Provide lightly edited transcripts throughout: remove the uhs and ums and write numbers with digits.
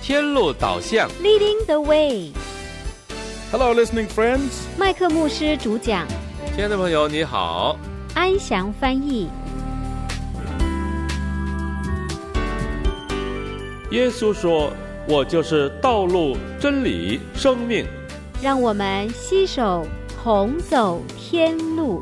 天路导向 Leading the way. Hello, listening friends. 麦克牧师主讲， 亲爱的朋友你好， 安祥翻译。 耶稣说，我就是道路、真理、生命。 让我们携手同走天路。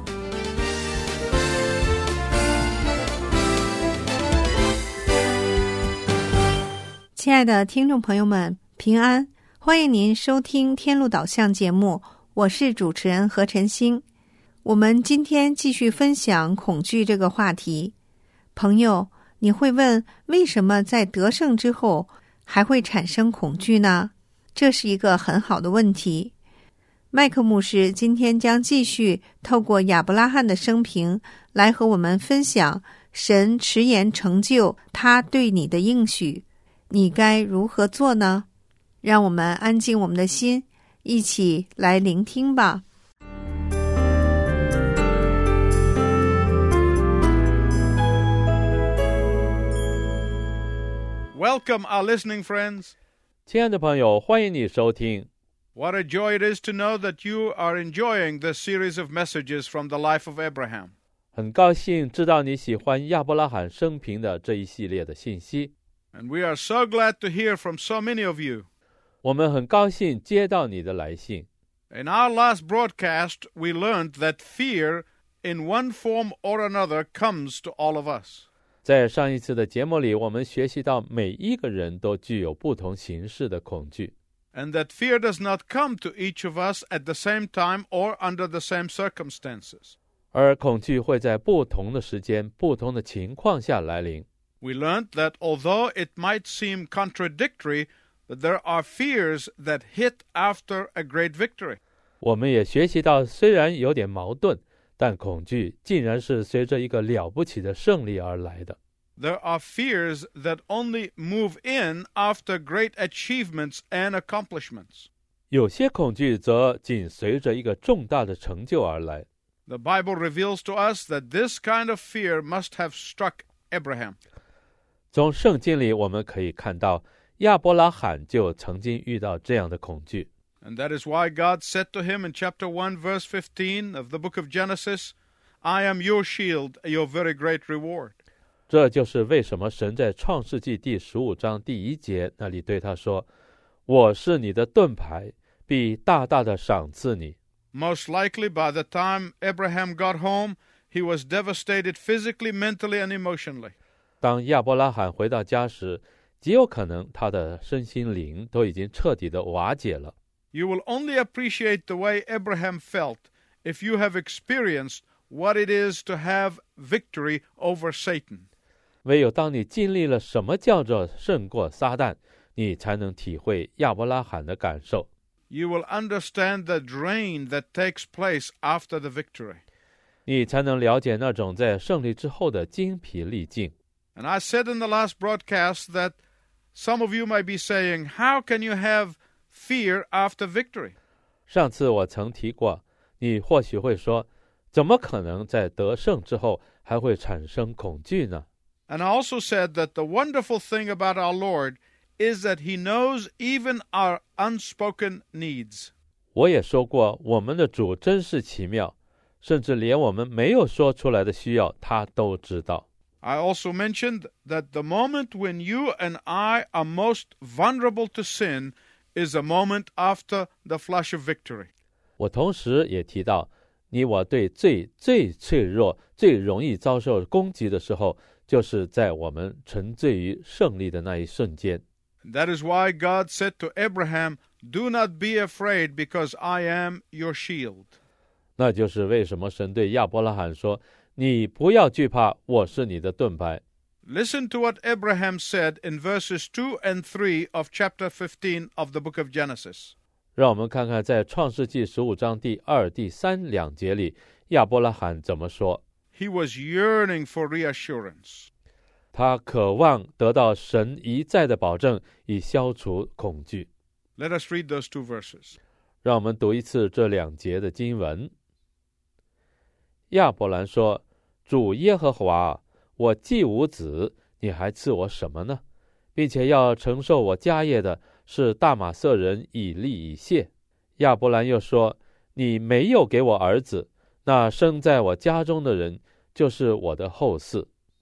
亲爱的听众朋友们，平安！欢迎您收听天路导向节目，我是主持人何晨星。我们今天继续分享恐惧这个话题。朋友，你会问，为什么在得胜之后还会产生恐惧呢？这是一个很好的问题。麦克牧师今天将继续透过亚伯拉罕的生平来和我们分享神迟延成就他对你的应许，你该如何做呢？让我们安静我们的心，一起来聆听吧。 Welcome, our listening friends. 亲爱的朋友，欢迎你收听。 What a joy it is to know that you are enjoying this series of messages from the life of Abraham. 很高兴知道你喜欢亚伯拉罕生平的这一系列的信息。 And we are so glad to hear from so many of you. 我们很高兴接到你的来信。 In our last broadcast, we learned that fear, in one form or another, comes to all of us. 在上一次的节目里，我们学习到每一个人都具有不同形式的恐惧。 And that fear does not come to each of us at the same time or under the same circumstances. 而恐惧会在不同的时间、不同的情况下来临。 We learned that although it might seem contradictory, that there are fears that hit after a great victory. 我们也学习到，虽然有点矛盾，但恐惧竟然是随着一个了不起的胜利而来的。 There are fears that only move in after great achievements and accomplishments. 有些恐惧则紧随着一个重大的成就而来。 The Bible reveals to us that this kind of fear must have struck Abraham. 从圣经里我们可以看到，亚伯拉罕就曾经遇到这样的恐惧。 And that is why God said to him in chapter 1, verse 15 of the book of Genesis, I am your shield, your very great reward. 这就是为什么神在创世纪第15章第1节那里对他说，我是你的盾牌，必大大的赏赐你。 Most likely by the time Abraham got home, he was devastated physically, mentally, and emotionally. 当亚伯拉罕回到家时，极有可能他的身心灵都已经彻底的瓦解了。 You will only appreciate the way Abraham felt if you have experienced what it is to have victory over Satan. 唯有当你经历了什么叫做胜过撒旦，你才能体会亚伯拉罕的感受。 You will understand the drain that takes place after the victory. 你才能了解那种在胜利之后的精疲力尽。 And I said in the last broadcast that some of you might be saying, how can you have fear after victory? 上次我曾提过，你或许会说，怎么可能在得胜之后还会产生恐惧呢？ And I also said that the wonderful thing about our Lord is that He knows even our unspoken needs. 我也说过，我们的主真是奇妙，甚至连我们没有说出来的需要，他都知道。 I also mentioned that the moment when you and I are most vulnerable to sin is a moment after the flush of victory. 我同时也提到，你我对罪最脆弱、最容易遭受攻击的时候，就是在我们沉醉于胜利的那一瞬间。 That is why God said to Abraham, Do not be afraid, because I am your shield. 那就是为什么神对亚伯拉罕说，你不要惧怕，我是你的盾牌。 Listen to what Abraham said in verses 2 and 3 of chapter 15 of the book of Genesis. 让我们看看在创世纪15章第2、第3两节里，亚伯拉罕怎么说。 He was yearning for reassurance. 他渴望得到神一再的保证，以消除恐惧。 Let us read those two verses. 让我们读一次这2节的经文。亚伯兰说，主耶和华，我既无子，你还赐我什么呢？ 并且要承受我家业的是大马色人以利以谢。亚伯兰又说，你没有给我儿子，那生在我家中的人就是我的后嗣。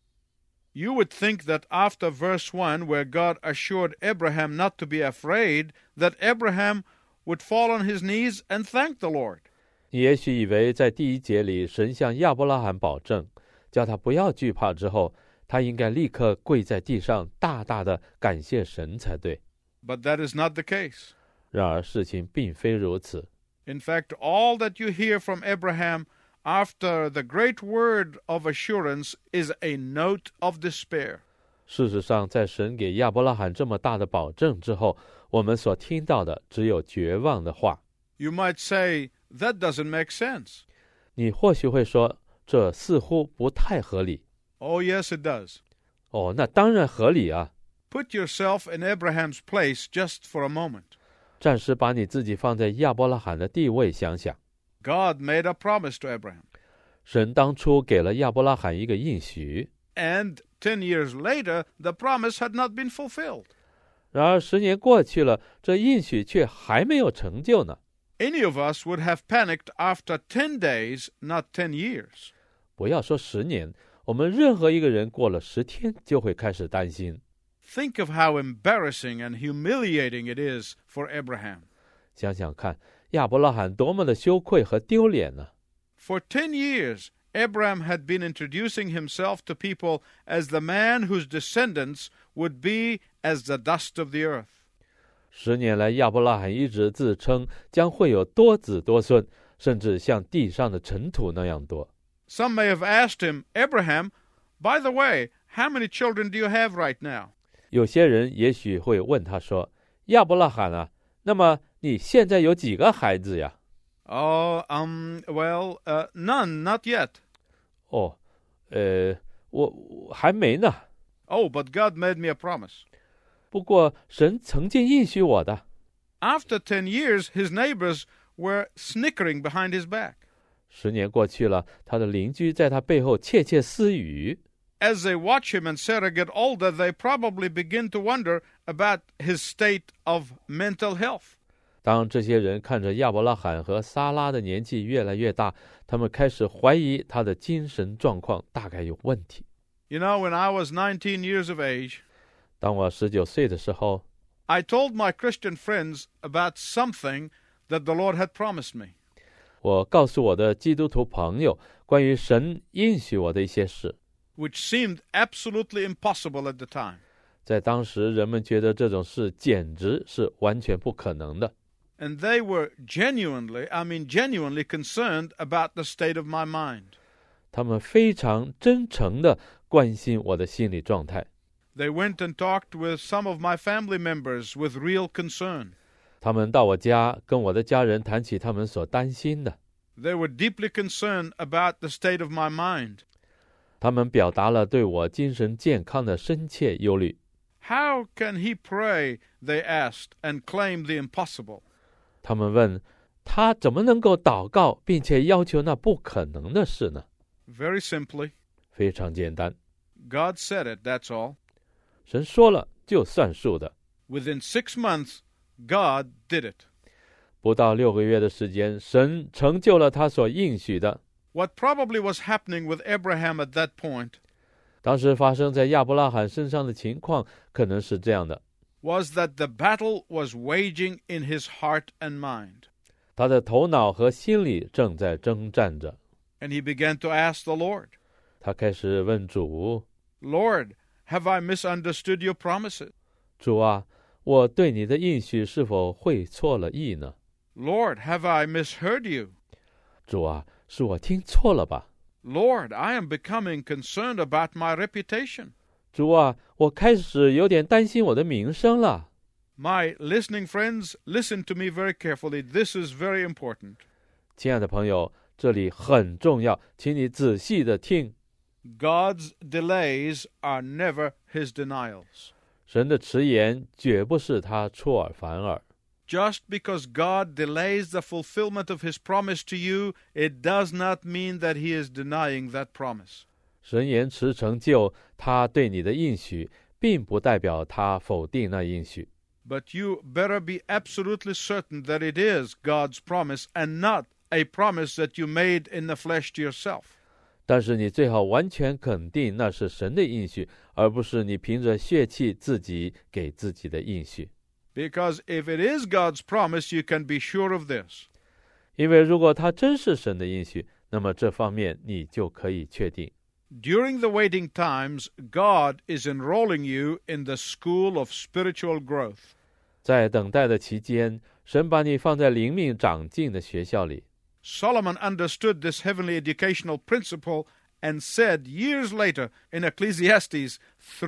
You would think that after verse 1, where God assured Abraham not to be afraid, that Abraham would fall on his knees and thank the Lord. 你也许以为在第1节里，神向亚伯拉罕保证，叫他不要惧怕之后，他应该立刻跪在地上，大大的感谢神才对。 But that is not the case. 然而事情并非如此。 In fact, all that you hear from Abraham after the great word of assurance is a note of despair. 事实上，在神给亚伯拉罕这么大的保证之后，我们所听到的只有绝望的话。 You might say, that doesn't make sense. 你或许会说，这似乎不太合理。 Oh, yes, it does. 哦，那当然合理啊。 Put yourself in Abraham's place just for a moment. 暂时把你自己放在亚伯拉罕的地位想想。 God made a promise to Abraham. 神当初给了亚伯拉罕一个应许， And 10 years later, the promise had not been fulfilled. 然而10年过去了，这应许却还没有成就呢。 Any of us would have panicked after 10 days, not 10 years. 不要说10年，我们任何一个人过了10天就会开始担心。 Think of how embarrassing and humiliating it is for Abraham. 想想看，亚伯拉罕多么的羞愧和丢脸呢？ For 10 years, Abraham had been introducing himself to people as the man whose descendants would be as the dust of the earth. 10年来，亚伯拉罕一直自称将会有多子多孙，甚至像地上的尘土那样多。 Some may have asked him, Abraham, by the way, how many children do you have right now? 有些人也许会问他说：“亚伯拉罕啊，那么你现在有几个孩子呀？” None, not yet. 哦，我还没呢。 Oh, but God made me a promise. 不过神曾经应许我的。 After 10 years, his neighbors were snickering behind his back. 10年过去了，他的邻居在他背后窃窃私语。 As they watch him and Sarah get older, they probably begin to wonder about his state of mental health. 当这些人看着亚伯拉罕和撒拉的年纪越来越大，他们开始怀疑他的精神状况大概有问题。 You know, when I was 19 years of age, 当我19岁的时候， I told my Christian friends about something that the Lord had promised me. 我告诉我的基督徒朋友关于神应许我的一些事， which seemed absolutely impossible at the time. 在当时人们觉得这种事简直是完全不可能的。 And they were genuinely concerned about the state of my mind. 他们非常真诚地关心我的心理状态。 They went and talked with some of my family members with real concern. 他们到我家跟我的家人谈起他们所担心的。 They were deeply concerned about the state of my mind. 他们表达了对我精神健康的深切忧虑。 How can he pray, they asked, and claim the impossible? 他们问他怎么能够祷告并且要求那不可能的事呢？ Very simply, 非常简单， God said it, that's all. 神说了就算数的。 Within 6 months, God did it. 不到6个月的时间，神成就了他所应许的。 What probably was happening with Abraham at that point 当时发生在亚伯拉罕身上的情况可能是这样的： was that the battle was waging in his heart and mind. 他的头脑和心理正在征战着。 And he began to ask the Lord, 他开始问主： Lord, have I misunderstood your promises? 主啊，我对你的应许是否会错了意呢？ Lord, have I misheard you? 主啊，是我听错了吧？ Lord, I am becoming concerned about my reputation. 主啊，我开始有点担心我的名声了。 My listening friends, listen to me very carefully. This is very important. 亲爱的朋友，这里很重要，请你仔细的听。 God's delays are never his denials. 神的迟延绝不是他出尔反尔。 Just because God delays the fulfillment of his promise to you, it does not mean that he is denying that promise. 神延迟成就他对你的应许， 并不代表他否定那应许。 But you better be absolutely certain that it is God's promise and not a promise that you made in the flesh to yourself. 但是你最好完全肯定那是神的应许，而不是你凭着血气自己给自己的应许。 Because if it is God's promise, you can be sure of this. 因为如果它真是神的应许，那么这方面你就可以确定。 During the waiting times, God is enrolling you in the school of spiritual growth. 在等待的期间，神把你放在灵命长进的学校里。 Solomon understood this heavenly educational principle and said years later in Ecclesiastes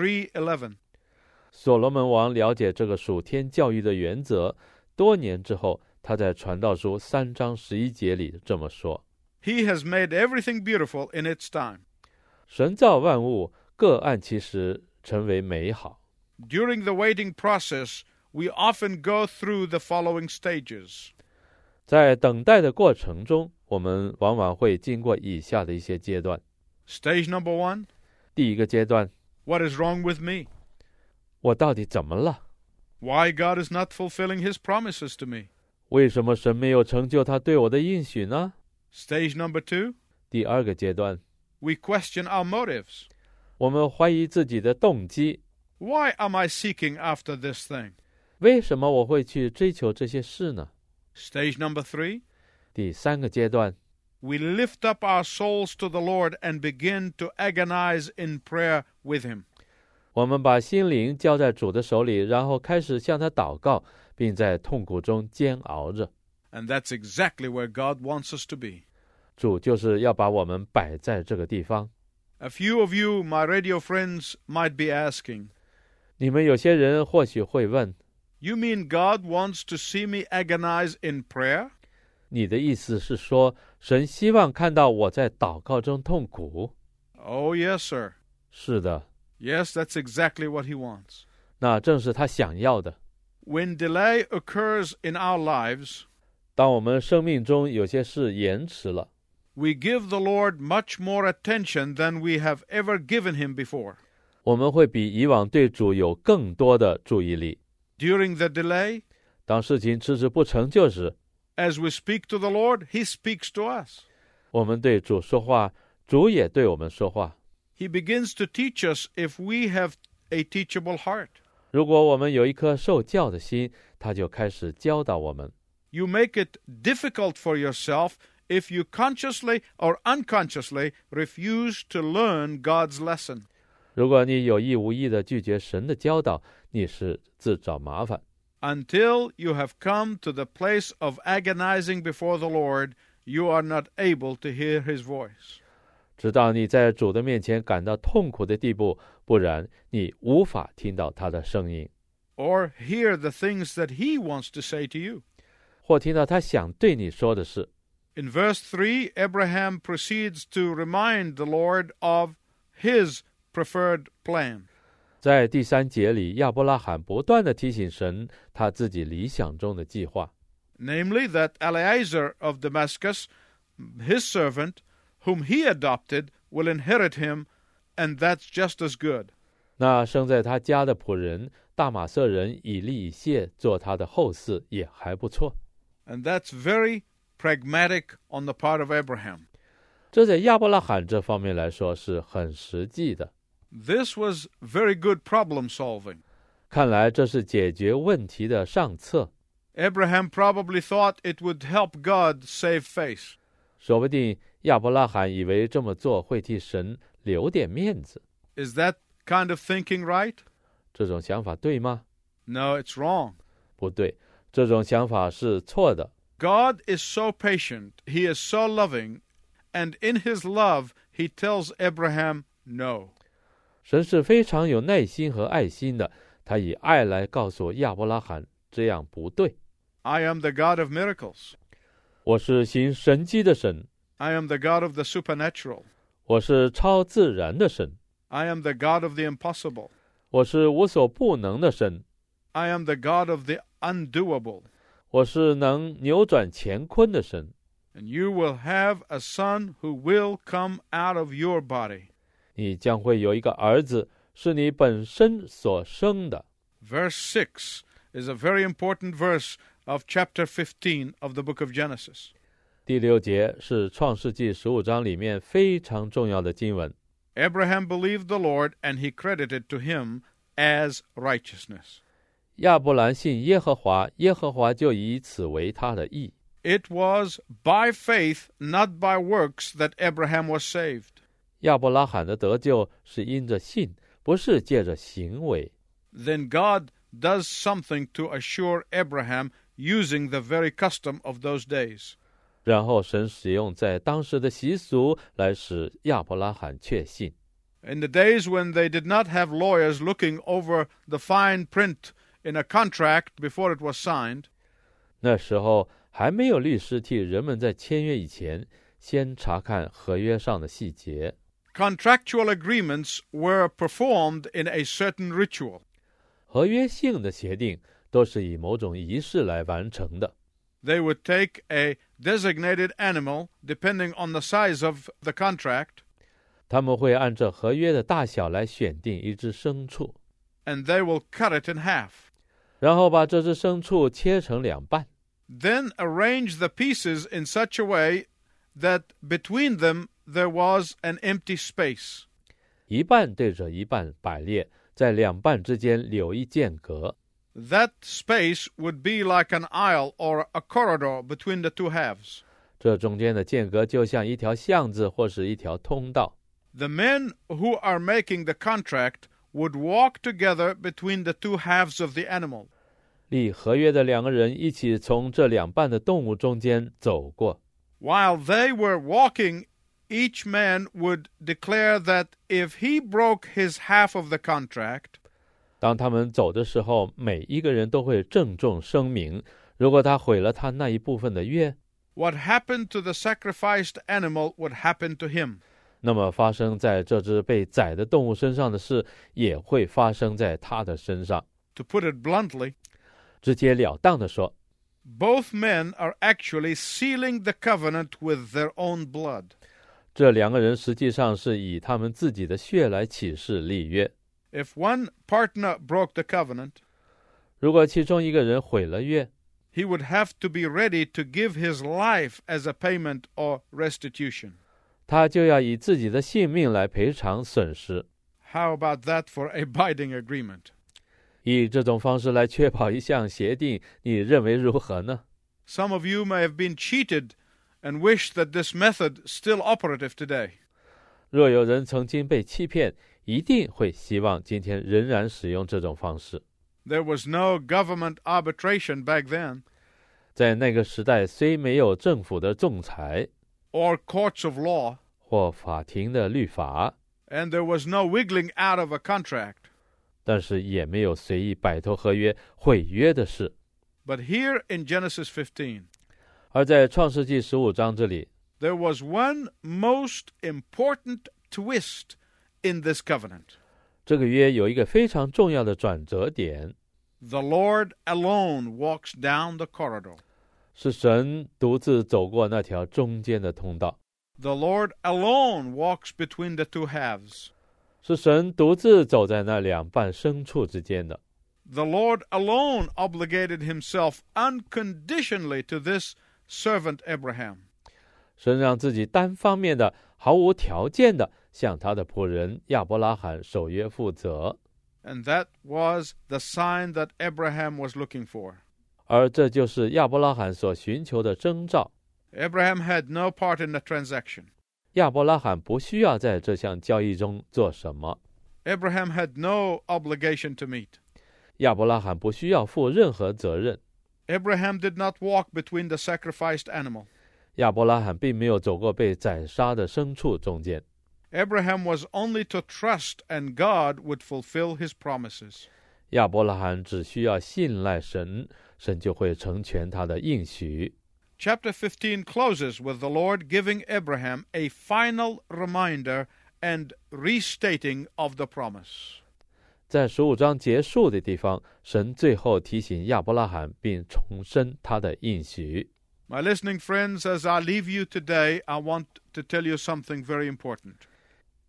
3:11. 所罗门王了解这个属天教育的原则，多年之后，他在传道书3章11节里这么说： He has made everything beautiful in its time. 神造万物，各按其时成为美好。 During the waiting process, we often go through the following stages. 在等待的过程中，我们往往会经过以下的一些阶段。 Stage number 1, 第一个阶段， what is wrong with me? 我到底怎么了？ Why God is not fulfilling his promises to me? 为什么神没有成就他对我的应许呢？ Stage number 2, 第二个阶段， we question our motives. 我们怀疑自己的动机。 Why am I seeking after this thing? 为什么我会去追求这些事呢？ Stage number 3, 第三个阶段， we lift up our souls to the Lord and begin to agonize in prayer with him. 我们把心灵交在主的手里，然后开始向他祷告，并在痛苦中煎熬着。 And that's exactly where God wants us to be. 主就是要把我们摆在这个地方。 A few of you, my radio friends, might be asking, 你们有些人或许会问， you mean God wants to see me agonize in prayer? 你的意思是说，神希望看到我在祷告中痛苦？ Oh, yes, sir. 是的， Yes, that's exactly what he wants. 那正是他想要的。 When delay occurs in our lives, 当我们生命中有些事延迟了， we give the Lord much more attention than we have ever given him before. 我们会比以往对主有更多的注意力。 During the delay, 当事情迟迟不成就时， as we speak to the Lord, he speaks to us. 我们对主说话，主也对我们说话。 He begins to teach us if we have a teachable heart. 如果我们有一颗受教的心，他就开始教导我们。 You make it difficult for yourself if you consciously or unconsciously refuse to learn God's lesson. 如果你有意无意地拒绝神的教导，你是自找麻烦。 Until you have come to the place of agonizing before the Lord, you are not able to hear his voice. 直到你在主的面前感到痛苦的地步，不然你无法听到他的声音， Or hear the things that he wants to say to you. 或听到他想对你说的事。 In verse 3, Abraham proceeds to remind the Lord of his preferred plan. 在第3节里，亚伯拉罕不断地提醒神他自己理想中的计划， Namely that Eliezer of Damascus, his servant, whom he adopted, will inherit him, and that's just as good. 那生在他家的仆人大马色人以利以谢做他的后嗣也还不错。 And that's very pragmatic on the part of Abraham. 这在亚伯拉罕这方面来说是很实际的。 This was very good problem solving. 看来这是解决问题的上策。 Abraham probably thought it would help God save face. 说不定亚伯拉罕以为这么做会替神留点面子。 Is that kind of thinking right? 这种想法对吗？ No, it's wrong. 不对，这种想法是错的。 God is so patient, he is so loving, and in his love, he tells Abraham no. 神是非常有耐心和爱心的，他以爱来告诉亚伯拉罕，这样不对。 I am the God of miracles. 我是行神迹的神， I am the God of the supernatural. 我是超自然的神， I am the God of the impossible. 我是无所不能的神， I am the God of the undoable. 我是能扭转乾坤的神。 And you will have a son who will come out of your body. 你将会有一个儿子是你本身所生的。 Verse 6 is a very important verse of chapter 15 of the book of Genesis. 第6节是创世纪15章里面非常重要的经文。 Abraham believed the Lord, and he credited to him as righteousness. 亚伯兰信耶和华，耶和华就以此为他的义。 It was by faith, not by works, that Abraham was saved. 亚伯拉罕的得救是因着信，不是借着行为。 Then God does something to assure Abraham using the very custom of those days. 然后神使用在当时的习俗来使亚伯拉罕确信。 In the days when they did not have lawyers looking over the fine print in a contract before it was signed, 那时候还没有律师替人们在签约以前先查看合约上的细节。 contractual agreements were performed in a certain ritual. 合约性的协定都是以某种仪式来完成的。 They would take a designated animal, depending on the size of the contract, 他们会按照合约的大小来选定一只牲畜， and they will cut it in half. 然后把这只牲畜切成2半， Then arrange the pieces in such a way that between them there was an empty space. 一半对着一半摆列，在2半之间留一间隔。 That space would be like an aisle or a corridor between the two halves. 这中间的间隔就像一条巷子或是一条通道。 The men who are making the contract would walk together between the two halves of the animal. 立合约的2个人一起从这2半的动物中间走过。 While they were walking, each man would declare that if he broke his half of the contract, 当他们走的时候，每一个人都会郑重声明，如果他毁了他那一部分的约， what happened to the sacrificed animal would happen to him. 那么发生在这只被宰的动物身上的事，也会发生在他的身上。 To put it bluntly, 直截了当地说， both men are actually sealing the covenant with their own blood. 这2个人实际上是以他们自己的血来起誓立约。 If one partner broke the covenant, 如果其中一个人毁了约， he would have to be ready to give his life as a payment or restitution. 他就要以自己的性命来赔偿损失。 How about that for a binding agreement? 以这种方式来确保一项协定，你认为如何呢？ Some of you may have been cheated and wish that this method still operative today. 若有人曾经被欺骗，一定会希望今天仍然使用这种方式。 There was no government arbitration back then, 在那个时代，虽没有政府的仲裁 or courts of law, 或法庭的律法， and there was no wiggling out of a contract. 但是也没有随意摆脱合约、毁约的事。 But here in Genesis 15, 而在创世纪15章这里， there was one most important twist in this covenant. 这个约有一个非常重要的转折点， The Lord alone walks down the corridor. 是神独自走过那条中间的通道， The Lord alone walks between the two halves. 是神独自走在那2半牲畜之间的。 The Lord alone obligated himself unconditionally to this servant Abraham. 神让自己单方面的、毫无条件的向他的仆人亚伯拉罕守约负责， And that was the sign that Abraham was looking for. 而这就是亚伯拉罕所寻求的征兆。 Abraham had no part in the transaction. 亚伯拉罕不需要在这项交易中做什么， Abraham had no obligation to meet. 亚伯拉罕不需要负任何责任。 Abraham did not walk between the sacrificed animal. 亚伯拉罕并没有走过被宰杀的牲畜中间。 Abraham was only to trust, and God would fulfill his promises. 亚伯拉罕只需要信赖神，神就会成全他的应许。 Chapter 15 closes with the Lord giving Abraham a final reminder and restating of the promise. 在15章结束的地方，神最后提醒亚伯拉罕，并重申他的应许。 My listening friends, as I leave you today, I want to tell you something very important.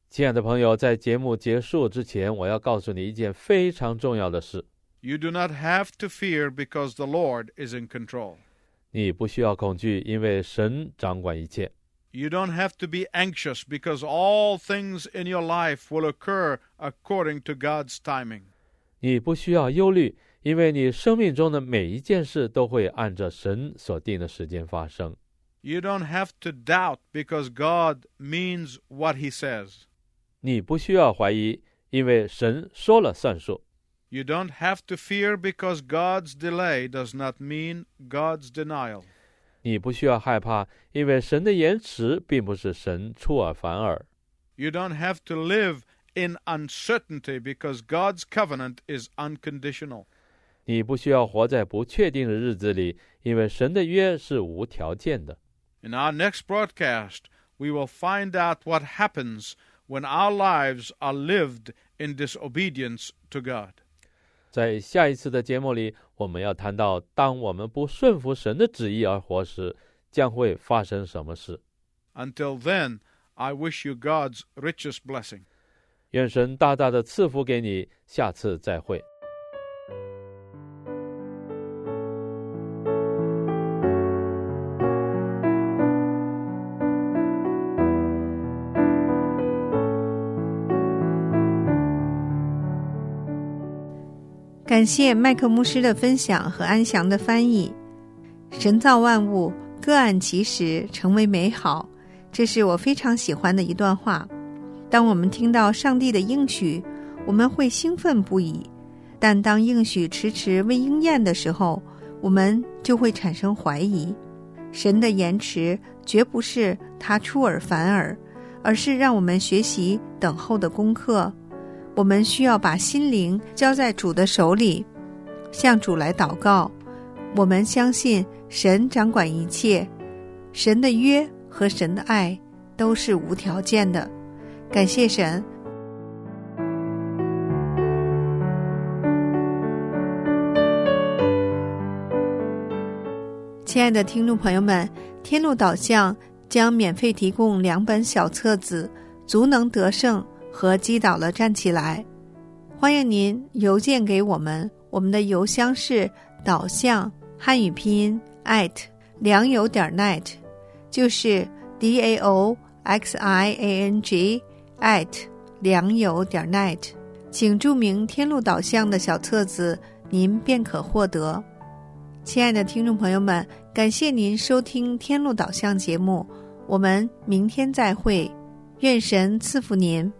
亲爱的朋友，在节目结束之前，我要告诉你一件非常重要的事。 You do not have to fear because the Lord is in control. 你不需要恐惧，因为神掌管一切。 You don't have to be anxious because all things in your life will occur according to God's timing. 你不需要忧虑，因为你生命中的每一件事都会按照神所定的时间发生。 You don't have to doubt because God means what He says. 你不需要怀疑，因为神说了算数。 You don't have to fear because God's delay does not mean God's denial. 你不需要害怕，因为神的延迟并不是神出尔反尔。 You don't have to live in uncertainty because God's covenant is unconditional. 你不需要活在不确定的日子里，因为神的约是无条件的。 In our next broadcast, we will find out what happens when our lives are lived in disobedience to God. 在下一次的节目里，我们要谈到当我们不顺服神的旨意而活时，将会发生什么事。 Until then, I wish you God's richest blessing. 愿神大大的赐福给你，下次再会。 感谢麦克牧师的分享和安详的翻译。神造万物，各按其时，成为美好，这是我非常喜欢的一段话。当我们听到上帝的应许，我们会兴奋不已，但当应许迟迟未应验的时候，我们就会产生怀疑。神的延迟绝不是他出尔反尔，而是让我们学习等候的功课。我们需要把心灵交在主的手里，向主来祷告。我们相信神掌管一切，神的约和神的爱都是无条件的。感谢神。亲爱的听众朋友们，天路导向将免费提供2本小册子，足能得胜和击倒了站起来。欢迎您邮件给我们，我们的邮箱是导向汉语拼音良友.net， 就是 DAOXIANG良友.net， 请注明天路导向的小册子，您便可获得。亲爱的听众朋友们，感谢您收听天路导向节目，我们明天再会，愿神赐福您。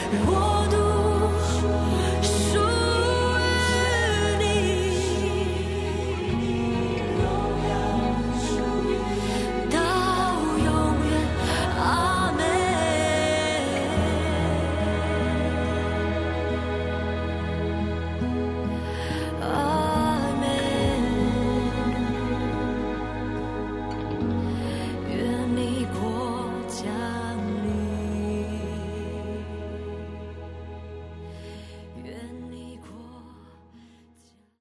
我